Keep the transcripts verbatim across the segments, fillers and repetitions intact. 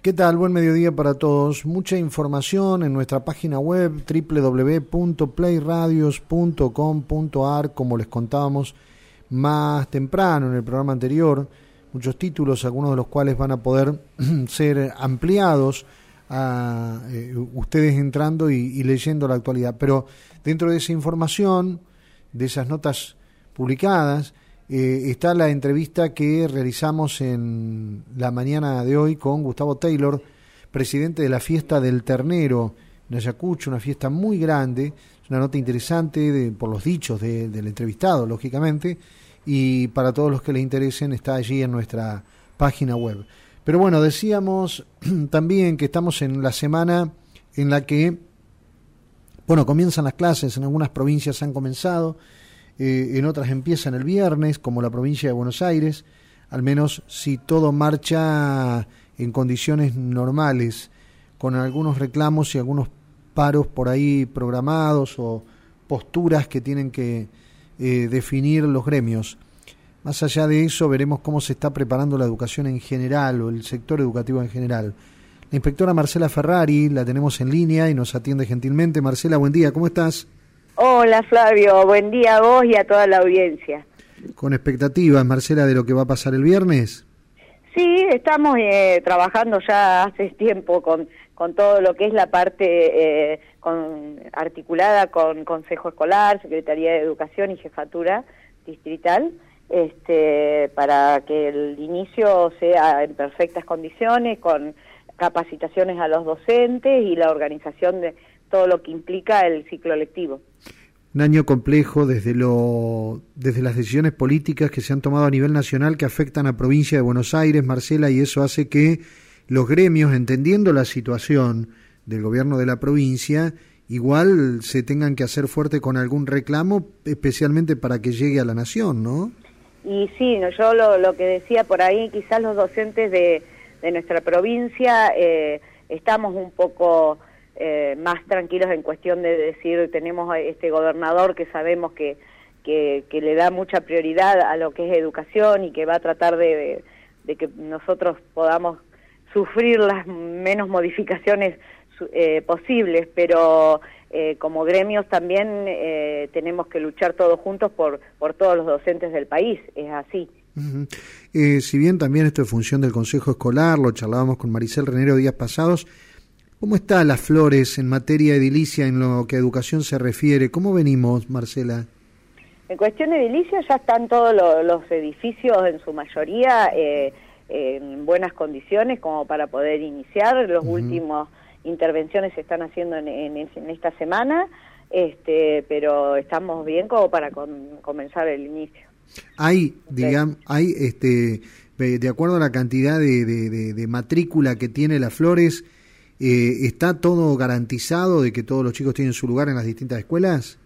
¿Qué tal? Buen mediodía para todos. Mucha información en nuestra página web doble u doble u doble u punto play radios punto com punto a r, como les contábamos más temprano en el programa anterior. Muchos títulos, algunos de los cuales van a poder ser ampliados a eh, ustedes entrando y, y leyendo la actualidad. Pero dentro de esa información, de esas notas publicadas, Eh, está la entrevista que realizamos en la mañana de hoy con Gustavo Taylor, presidente de la Fiesta del Ternero en Ayacucho, una fiesta muy grande, es una nota interesante de, por los dichos de, del entrevistado, lógicamente, y para todos los que les interesen está allí en nuestra página web. Pero bueno, decíamos también que estamos en la semana en la que, bueno, comienzan las clases, en algunas provincias han comenzado, Eh, en otras empiezan el viernes, como la provincia de Buenos Aires, al menos si todo marcha en condiciones normales, con algunos reclamos y algunos paros por ahí programados o posturas que tienen que eh, definir los gremios. Más allá de eso, veremos cómo se está preparando la educación en general o el sector educativo en general. La inspectora Marcela Ferrari la tenemos en línea y nos atiende gentilmente. Marcela, buen día, ¿cómo estás? Hola Flavio, buen día a vos y a toda la audiencia. ¿Con expectativas, Marcela, de lo que va a pasar el viernes? Sí, estamos eh, trabajando ya hace tiempo con, con todo lo que es la parte eh, con, articulada con Consejo Escolar, Secretaría de Educación y Jefatura Distrital, este, para que el inicio sea en perfectas condiciones, con capacitaciones a los docentes y la organización de todo lo que implica el ciclo lectivo. Un año complejo desde lo desde las decisiones políticas que se han tomado a nivel nacional que afectan a provincia de Buenos Aires, Marcela, y eso hace que los gremios, entendiendo la situación del gobierno de la provincia, igual se tengan que hacer fuerte con algún reclamo, especialmente para que llegue a la nación, ¿no? Y sí, no, yo lo, lo que decía por ahí, quizás los docentes de, de nuestra provincia eh, estamos un poco Eh, más tranquilos en cuestión de decir, tenemos a este gobernador que sabemos que, que, que le da mucha prioridad a lo que es educación y que va a tratar de, de, de que nosotros podamos sufrir las menos modificaciones eh, posibles, pero eh, como gremios también eh, tenemos que luchar todos juntos por, por todos los docentes del país, es así. Uh-huh. Eh, si bien también esto es función del Consejo Escolar, lo charlábamos con Maricel Renero días pasados, ¿cómo está Las Flores en materia edilicia en lo que a educación se refiere? ¿Cómo venimos, Marcela? En cuestión de edilicia ya están todos lo, los edificios en su mayoría eh, en buenas condiciones como para poder iniciar. Los uh-huh. últimos intervenciones se están haciendo en, en, en esta semana, este, pero estamos bien como para con, comenzar el inicio. Hay, digamos, hay, este, de acuerdo a la cantidad de, de, de, de matrícula que tiene Las Flores, Eh, ¿está todo garantizado de que todos los chicos tienen su lugar en las distintas escuelas?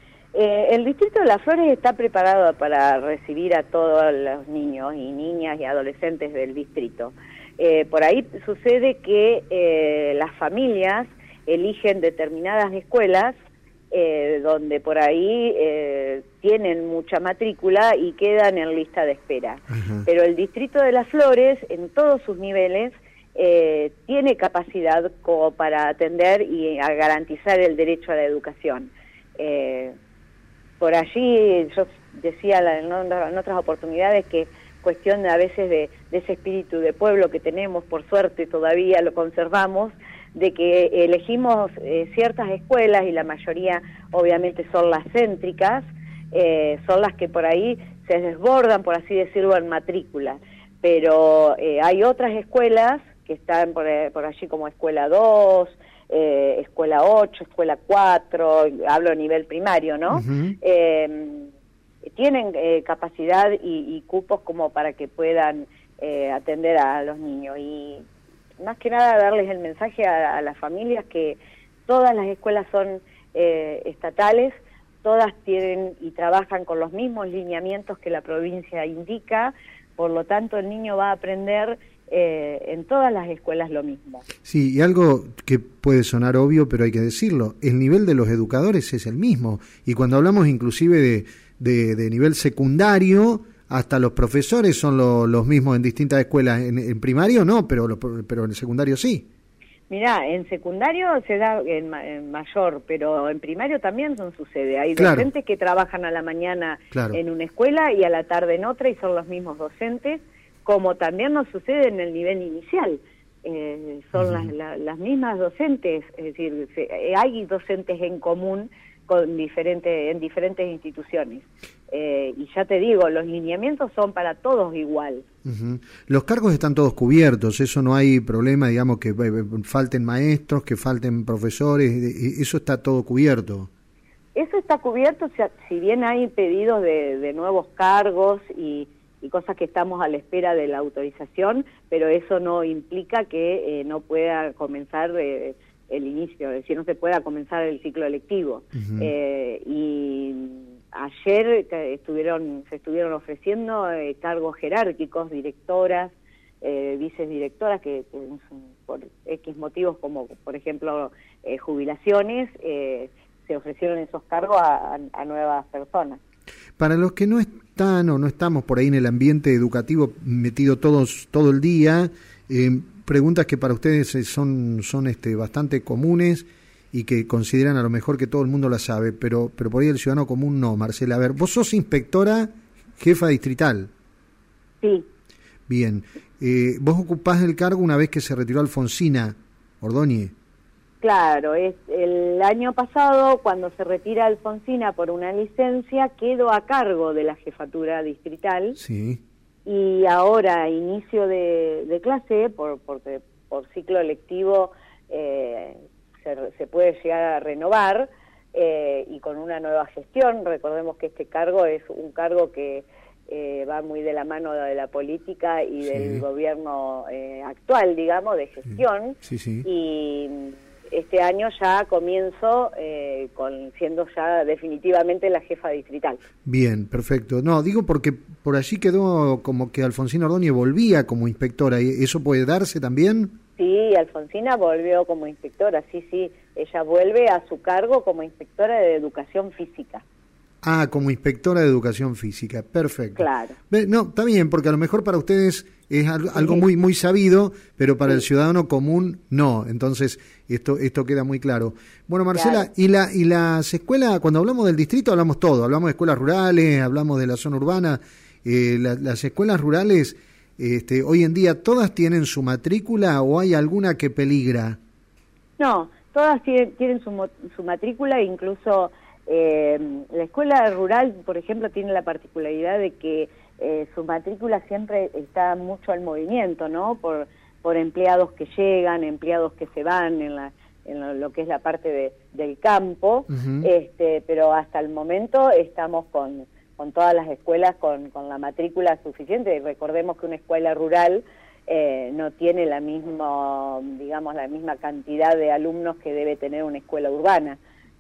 Eh, el Distrito de Las Flores está preparado para recibir a todos los niños y niñas y adolescentes del distrito. Eh, por ahí sucede que eh, las familias eligen determinadas escuelas eh, donde por ahí eh, tienen mucha matrícula y quedan en lista de espera. Ajá. Pero el Distrito de Las Flores, en todos sus niveles, Eh, tiene capacidad como para atender y a garantizar el derecho a la educación. Eh, por allí yo decía en, en otras oportunidades que cuestión a veces de, de ese espíritu de pueblo que tenemos, por suerte todavía lo conservamos, de que elegimos eh, ciertas escuelas y la mayoría obviamente son las céntricas, eh, son las que por ahí se desbordan, por así decirlo, en matrícula, pero eh, hay otras escuelas que están por, por allí como Escuela dos, eh, Escuela ocho, Escuela cuatro, hablo a nivel primario, ¿no? Uh-huh. Eh, tienen eh, capacidad y, y cupos como para que puedan eh, atender a los niños. Y más que nada darles el mensaje a, a las familias que todas las escuelas son eh, estatales, todas tienen y trabajan con los mismos lineamientos que la provincia indica, por lo tanto el niño va a aprender Eh, en todas las escuelas lo mismo. Sí, y algo que puede sonar obvio, pero hay que decirlo, el nivel de los educadores es el mismo, y cuando hablamos inclusive de, de, de nivel secundario, hasta los profesores son lo, los mismos en distintas escuelas. En, en primario no, pero, lo, pero en el secundario sí. Mirá, en secundario se da en, en mayor, pero en primario también son sucede. Hay claro. docentes que trabajan a la mañana claro. en una escuela y a la tarde en otra y son los mismos docentes, como también nos sucede en el nivel inicial. Eh, son uh-huh. las, la, las mismas docentes, es decir, se, hay docentes en común con diferentes, en diferentes instituciones. Eh, y ya te digo, los lineamientos son para todos igual. Uh-huh. Los cargos están todos cubiertos, eso no hay problema, digamos, que eh, falten maestros, que falten profesores, eso está todo cubierto. Eso está cubierto, o sea, si bien hay pedidos de, de nuevos cargos y, y cosas que estamos a la espera de la autorización, pero eso no implica que eh, no pueda comenzar eh, el inicio, es decir, no se pueda comenzar el ciclo lectivo. Uh-huh. eh, y ayer estuvieron se estuvieron ofreciendo eh, cargos jerárquicos, directoras, eh, vicedirectoras, que, que por X motivos, como por ejemplo eh, jubilaciones, eh, se ofrecieron esos cargos a, a, a nuevas personas. Para los que no están o no estamos por ahí en el ambiente educativo metido todos todo el día, eh, preguntas que para ustedes son son este bastante comunes y que consideran a lo mejor que todo el mundo la sabe, pero pero por ahí el ciudadano común no. Marcela, a ver, vos sos inspectora jefa distrital. Sí. Bien. Eh, vos ocupás el cargo una vez que se retiró Alfonsina Ordóñez. Claro, es el año pasado, cuando se retira Alfonsina por una licencia, quedo a cargo de la jefatura distrital. Sí. Y ahora, inicio de, de clase, por, por, por ciclo lectivo, eh, se, se puede llegar a renovar, eh, y con una nueva gestión. Recordemos que este cargo es un cargo que eh, va muy de la mano de la política y sí. del gobierno eh, actual, digamos, de gestión. Sí, sí. Y este año ya comienzo eh, con siendo ya definitivamente la jefa distrital. Bien, perfecto. No, digo porque por allí quedó como que Alfonsina Ordóñez volvía como inspectora. ¿Eso puede darse también? Sí, Alfonsina volvió como inspectora, sí, sí. Ella vuelve a su cargo como inspectora de educación física. Ah, como inspectora de educación física, perfecto. Claro. No, está bien, porque a lo mejor para ustedes es algo sí. muy muy sabido, pero para sí. el ciudadano común no. Entonces esto esto queda muy claro. Bueno, Marcela, claro. y la y las escuelas, cuando hablamos del distrito hablamos todo, hablamos de escuelas rurales, hablamos de la zona urbana. Eh, la, las escuelas rurales, este, hoy en día todas tienen su matrícula o hay alguna que peligra. No, todas tienen, tienen su, su matrícula, incluso Eh, la escuela rural, por ejemplo, tiene la particularidad de que eh, su matrícula siempre está mucho al movimiento, ¿no? Por, por empleados que llegan, empleados que se van en, la, en lo, lo que es la parte de, del campo, uh-huh. este, pero hasta el momento estamos con, con todas las escuelas con, con la matrícula suficiente. Recordemos que una escuela rural eh, no tiene la misma, digamos, la misma cantidad de alumnos que debe tener una escuela urbana.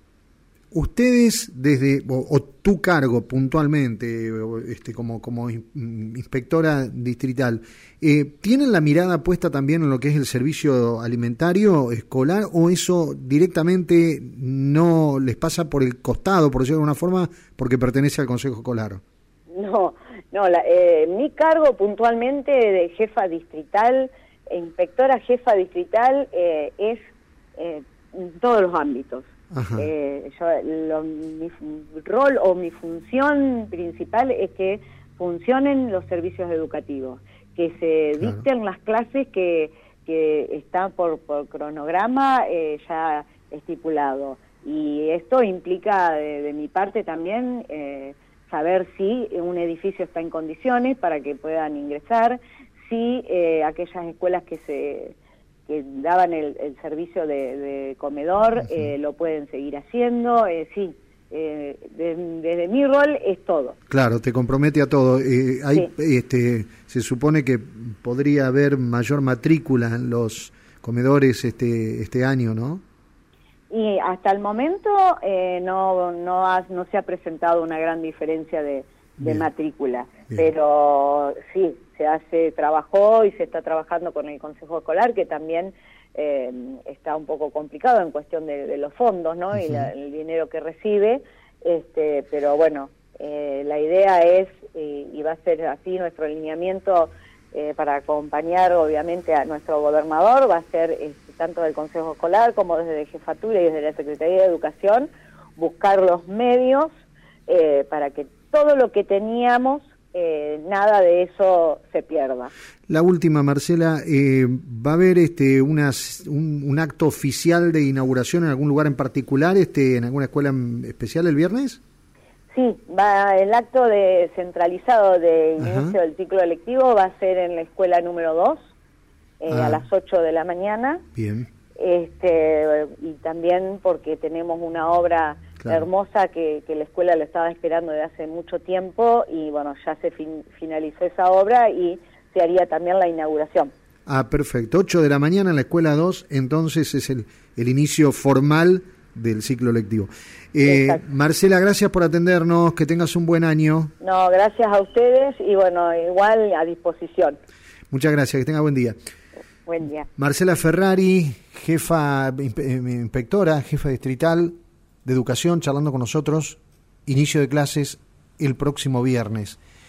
Ustedes, desde, o, o tu cargo puntualmente, este, como, como inspectora distrital, eh, ¿tienen la mirada puesta también en lo que es el servicio alimentario escolar o eso directamente no les pasa por el costado, por decirlo de alguna forma, porque pertenece al Consejo Escolar? No, no, la, eh, mi cargo puntualmente de jefa distrital, inspectora jefa distrital, eh, es eh, en todos los ámbitos. Eh, yo, lo, mi rol o mi función principal es que funcionen los servicios educativos, que se claro. dicten las clases que, que están por, por cronograma eh, ya estipulado. Y esto implica de, de mi parte también eh, saber si un edificio está en condiciones para que puedan ingresar, si eh, aquellas escuelas que se... que daban el, el servicio de, de comedor, sí. eh, lo pueden seguir haciendo, eh, sí, eh, de, desde mi rol es todo. Claro, te compromete a todo. Eh, hay, sí. este, se supone que podría haber mayor matrícula en los comedores este este año, ¿no? Y hasta el momento eh, no no, ha, no se ha presentado una gran diferencia de, de Bien. matrícula, Bien. pero sí, se hace, trabajó y se está trabajando con el Consejo Escolar, que también eh, está un poco complicado en cuestión de, de los fondos, ¿no? Uh-huh. Y la, el dinero que recibe, este, pero bueno, Eh, la idea es, eh, y va a ser así nuestro alineamiento eh, para acompañar obviamente a nuestro gobernador, va a ser este, tanto del Consejo Escolar como desde Jefatura y desde la Secretaría de Educación, buscar los medios eh, para que todo lo que teníamos, eh, nada de eso se pierda. La última, Marcela, eh, ¿va a haber este unas, un, un acto oficial de inauguración en algún lugar en particular, este en alguna escuela especial el viernes? Sí, va el acto de centralizado de inicio Ajá. del ciclo lectivo va a ser en la escuela número dos, eh, ah. a las ocho de la mañana. Bien. Este, y también porque tenemos una obra claro. hermosa que, que la escuela lo estaba esperando de hace mucho tiempo y bueno, ya se fin, finalizó esa obra y se haría también la inauguración. Ah, perfecto. ocho de la mañana en la escuela dos, entonces es el, el inicio formal del ciclo lectivo. Eh, Marcela, gracias por atendernos, que tengas un buen año. No, gracias a ustedes y bueno, igual a disposición. Muchas gracias, que tenga buen día. Buen día. Marcela Ferrari, jefa, inspectora, jefa distrital de educación, charlando con nosotros, inicio de clases el próximo viernes.